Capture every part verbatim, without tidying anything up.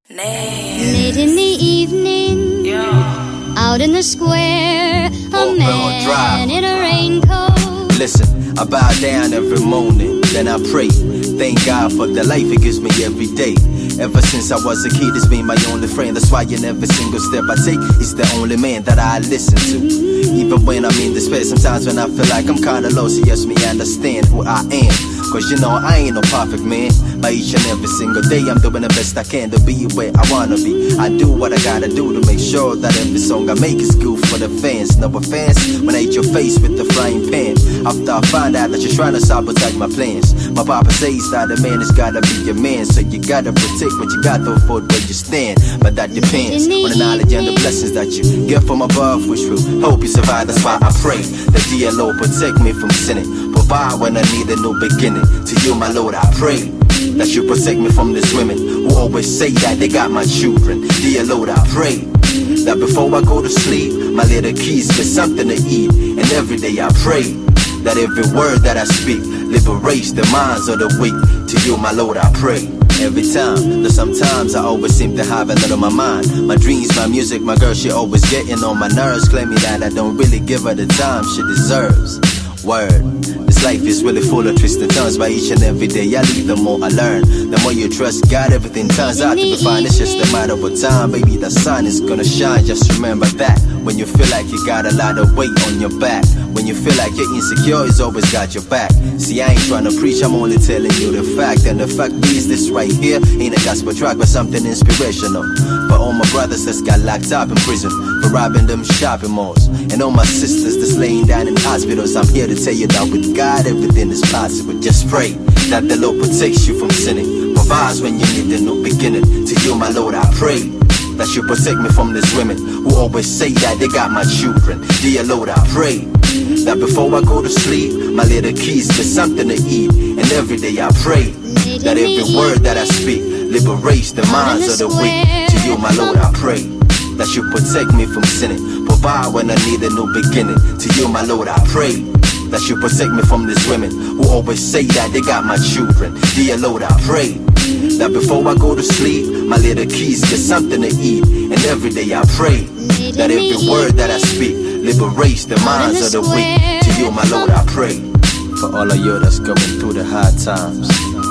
Late in the evening, yeah. Out in the square, a man in a raincoat. Listen, I bow down every morning, then I pray. Thank God for the life He gives me every day. Ever since I was a kid, it's been my only friend. That's why in every single step I take, it's the only man that I listen to. Even when I'm in despair, sometimes when I feel like I'm kinda lost, He helps me understand who I am. Cause you know I ain't no perfect man, but each and every single day I'm doing the best I can to be where I wanna be. I do what I gotta do to make sure that every song I make is good for the fans. No offense when I hit your face with the frying pan. After I find out that you're trying to sabotage my plans, my papa says that a man has gotta be your man, so you gotta protect what you got to afford where you stand. But that depends on the knowledge and the blessings that you get from above, which will help you survive. That's why I pray that dear Lord protect me from sinning, provide when I need a new beginning. To you, my Lord, I pray that you protect me from these women who always say that they got my children. Dear Lord, I pray that before I go to sleep, my little kids get something to eat. And every day I pray that every word that I speak liberates the minds of the weak. To you, my Lord, I pray every time, though sometimes I always seem to have a lot on my mind. My dreams, my music, my girl, she always getting on my nerves, claiming that I don't really give her the time she deserves. Word, this life is really full of twists and turns. By each and every day I leave, the more I learn. The more you trust God, everything turns out to be fine. It's just a matter of time, baby, the sun is gonna shine. Just remember that when you feel like you got a lot of weight on your back, when you feel like you're insecure, He's always got your back. See, I ain't trying to preach, I'm only telling you the fact. And the fact is, this right here ain't a gospel track, but something inspirational for all my brothers that's got locked up in prison for robbing them shopping malls, and all my sisters that's laying down in hospitals. I'm here to tell you that with God everything is possible. Just pray that the Lord protects you from sinning, provides when you need a new beginning. To you, my Lord, I pray that you protect me from these women who always say that they got my children. Dear Lord, I pray that before I go to sleep, my little kids get something to eat. And every day I pray that every word that I speak liberates the minds of the weak. To you, my Lord, I pray that you protect me from sinning, provide when I need a new beginning. To you, my Lord, I pray that you protect me from these women who always say that they got my children. Dear Lord, I pray that before I go to sleep, my little kids get something to eat. And every day I pray that every word that I speak liberates the minds of the weak. To you, my Lord, I pray for all of you that's going through the hard times.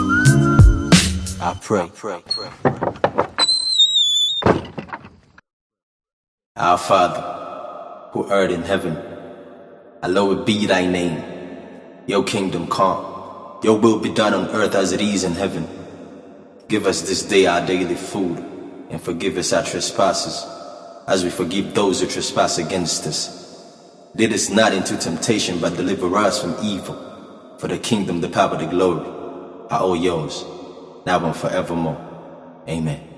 I pray. Our Father, who art in heaven, hallowed be thy name. Your kingdom come, your will be done on earth as it is in heaven. Give us this day our daily food, and forgive us our trespasses, as we forgive those who trespass against us. Lead us not into temptation, but deliver us from evil. For the kingdom, the power, the glory are all yours, now and forevermore. Amen.